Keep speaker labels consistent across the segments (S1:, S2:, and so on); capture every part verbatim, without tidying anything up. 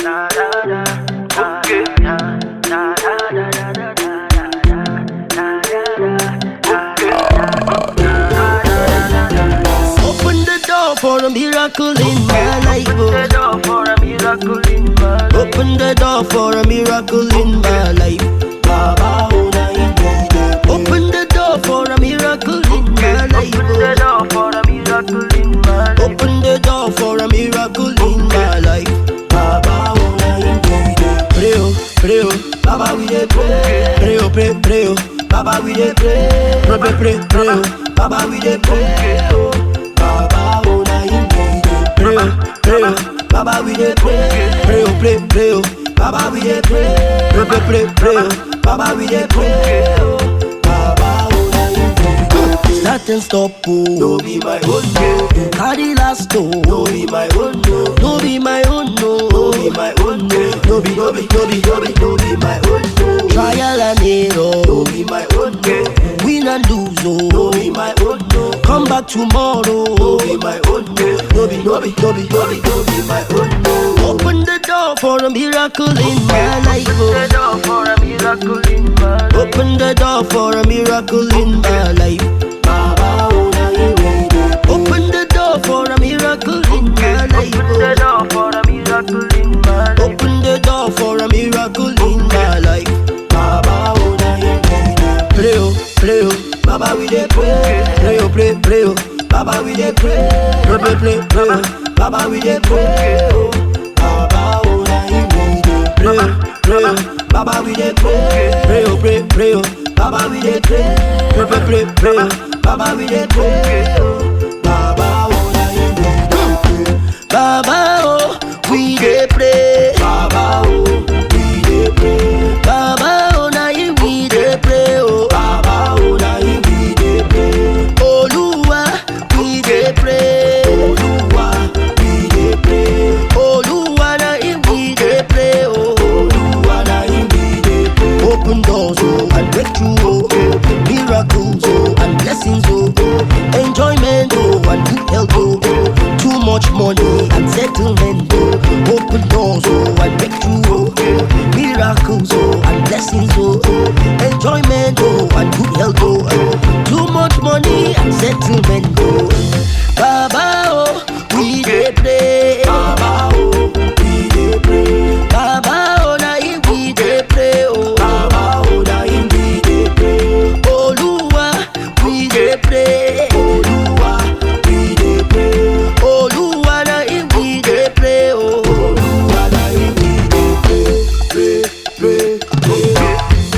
S1: da da da. Okay. Da da da da da da da da da. Open the door for a miracle in my life. Open the door for a miracle in my life. Open the door for a miracle in my life. Baba, open the door for a miracle in my life. Open the door for a miracle in my life. Open the door for a miracle in my life. Baba, pray, oh, pray, oh, Baba, we dey pray. Pray, oh, pray, pray, oh, Baba, we dey pray. Pray, pray, pray, pray, oh, Baba, we dey pray. Oh, Baba, oh, na him we dey pray. Oh, pray, oh, Baba, we dey pray. Pray, oh, pray, pray, oh, Baba, we dey pray. Pray, pray, pray, pray, oh, Baba, we dey pray. Oh, Baba, oh, na him we dey. Start and stop, oh, no be my own, no. Carry last, oh, no be my own, no. No be my own, no. No be my own, no. No be, no be, no be, no be, no be my own, no. Trial and error, no be my own, no. Win and lose, oh, no be my own, no. Come back tomorrow, no be my own, no. No be, no be, no be, no be, no be my own, no. Open the door for a miracle in my life. Open the door for a miracle in my life. Open the door for a miracle in my life. Baba, oh, na him we dey. Open the door for a miracle in my life. Open the door for a miracle in my life. Open the door for a miracle in my life. Baba, oh, na him we dey. Pray, oh, pray, oh, Baba, we dey pray. Pray, oh, pray, pray, oh, Baba, we dey pray. Pray, pray, pray, pray, oh, Baba, we dey pray. Oh, Baba, oh, na him we dey. Pray, oh, pray, oh, Baba, we dey pray. Pray, oh, pray, pray, oh, Baba, we dey pray. Pray, pray, pray, pray, oh, Baba, we dey pray. Oh, Baba, oh, na him we dey pray. Baba, oh, we dey pray. Baba, oh, we dey pray. Baba, oh, na him we dey pray. Oh, Baba, oh, na him we dey pray. Oluwa, we dey pray. Oluwa, we dey pray. Oluwa, na him we dey pray. Oh, Oluwa, na him we dey pray. Open doors, oh, and breakthrough, oh, miracles, oh, and blessings, oh, enjoyment, oh, and good health, oh, too much money and settlement, oh, open doors, oh, and breakthrough, oh, miracles, oh, and blessings, oh, enjoyment, oh, and good health, oh, too much money and settlement, oh, Baba, oh, we dey pray. Baba, oh, we dey pray. Baba, oh, na him we dey pray. Oh, Baba, oh, na him we dey pray. Oluwa, we dey pray. Oluwa, we dey pray. Oluwa, na him we dey pray. Oh, Oluwa, na him we dey pray. Pray, pray, pray.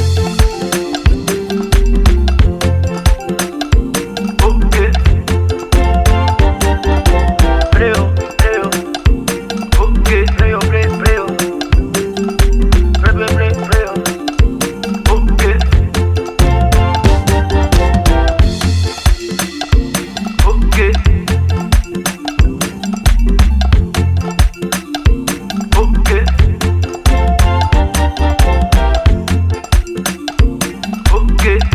S1: Okay. Pray, oh, pray, oh. Okay, pray, oh, pray, pray, oh. Pray, pray, pray, pray, oh. Okay. Okay. Okay. Okay.